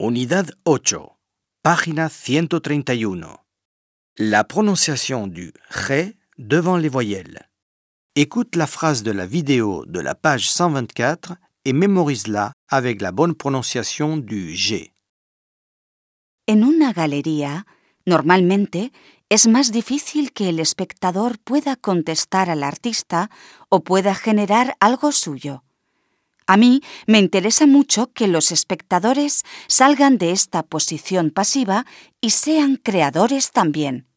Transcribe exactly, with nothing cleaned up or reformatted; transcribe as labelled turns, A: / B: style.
A: Unidad ocho, página ciento treinta y uno. La prononciation du G devant les voyelles. Écoute la phrase de la vidéo de la page cent vingt-quatre et mémorise-la avec la bonne prononciation du G.
B: En una galería, normalmente, es más difícil que el espectador pueda contestar al artista o pueda generar algo suyo. A mí me interesa mucho que los espectadores salgan de esta posición pasiva y sean creadores también.